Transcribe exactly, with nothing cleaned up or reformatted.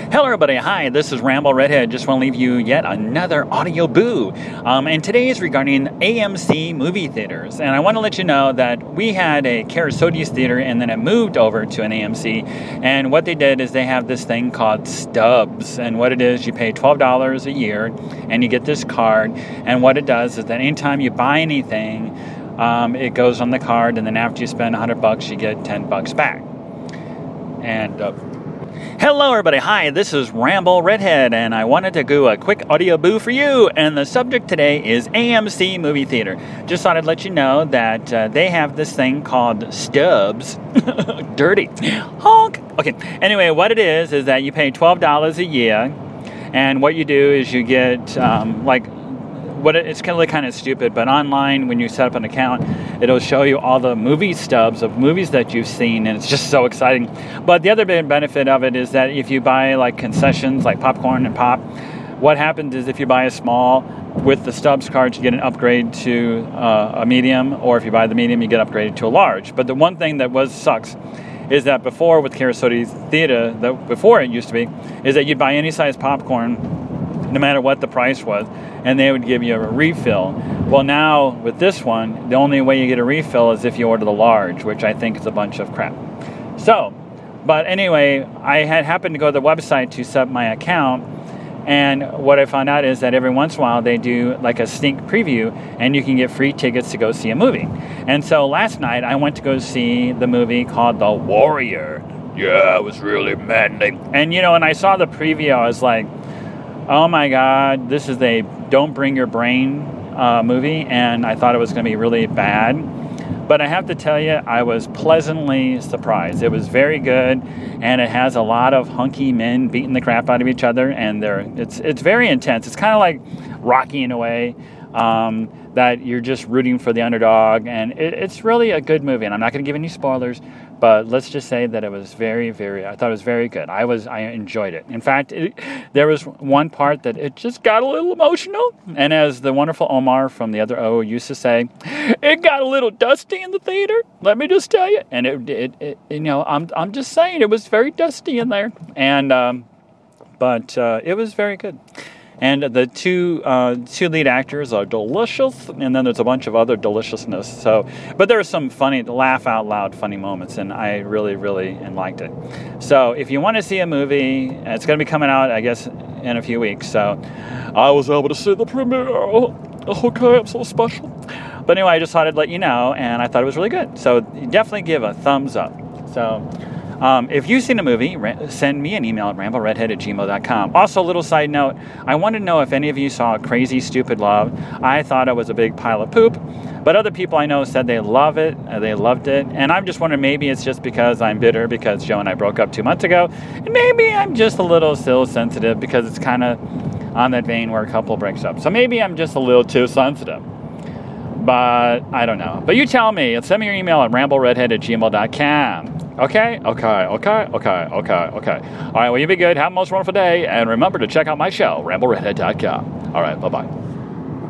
Hello everybody, hi, this is Ramble Redhead. Just want to leave you yet another audio boo. Um, and today is regarding A M C movie theaters. And I want to let you know that we had a Keresotes theater and then it moved over to an A M C. And what they did is they have this thing called Stubs. And what it is, you pay twelve dollars a year and you get this card. And what it does is that anytime you buy anything, um, it goes on the card. And then after you spend one hundred bucks, you get ten bucks back. And... Uh, Hello everybody, hi, this is Ramble Redhead, and I wanted to do a quick audio boo for you, and the subject today is A M C Movie Theater. Just thought I'd let you know that uh, they have this thing called Stubs. Dirty. Honk. Okay, anyway, what it is, is that you pay twelve dollars a year, and what you do is you get, um, like, what it, it's kind of kind of stupid, but online when you set up an account, it'll show you all the movie stubs of movies that you've seen, and it's just so exciting. But the other big benefit of it is that if you buy like concessions like popcorn and pop, what happens is if you buy a small with the stubs cards, you get an upgrade to uh, a medium, or if you buy the medium, you get upgraded to a large. But the one thing that was sucks is that before with Keresotes Theater, that before it used to be, is that you'd buy any size popcorn, no matter what the price was, and they would give you a refill. Well, now, with this one, the only way you get a refill is if you order the large, which I think is a bunch of crap. So, but anyway, I had happened to go to the website to set up my account, and what I found out is that every once in a while they do like a sneak preview, and you can get free tickets to go see a movie. And so last night, I went to go see the movie called The Warrior. Yeah, it was really maddening. And, you know, when I saw the preview, I was like, oh my God, this is a don't bring your brain uh, movie, and I thought it was going to be really bad. But I have to tell you, I was pleasantly surprised. It was very good, and it has a lot of hunky men beating the crap out of each other, and they're it's it's very intense. It's kind of like Rocky in a way, um, that you're just rooting for the underdog, and it, it's really a good movie. And I'm not going to give any spoilers, but let's just say that it was very, very, I thought it was very good. I was, I enjoyed it. In fact, it, there was one part that it just got a little emotional. And as the wonderful Omar from the other O used to say, it got a little dusty in the theater. Let me just tell you. And it, it, it you know, I'm, I'm just saying it was very dusty in there. And, um, but uh, it was very good. And the two uh, two lead actors are delicious, and then there's a bunch of other deliciousness. So, but there were some funny, laugh out loud funny moments, and I really, really liked it. So, if you want to see a movie, it's going to be coming out, I guess, in a few weeks. So, I was able to see the premiere. Oh, okay, I'm so special. But anyway, I just thought I'd let you know, and I thought it was really good. So, definitely give a thumbs up. So. Um, if you've seen a movie, ra- send me an email at rambleredhead at gmail dot com. Also, a little side note, I wanted to know if any of you saw Crazy Stupid Love. I thought it was a big pile of poop, but other people I know said they love it, uh, they loved it, and I'm just wondering, maybe it's just because I'm bitter because Joe and I broke up two months ago, and maybe I'm just a little still sensitive because it's kind of on that vein where a couple breaks up. So maybe I'm just a little too sensitive. But I don't know. But you tell me. Send me your email at rambleredhead at gmail dot com. Okay? Okay, okay, okay, okay, okay. All right, well, you be good. Have a most wonderful day. And remember to check out my show, ramble redhead dot com. All right, bye-bye.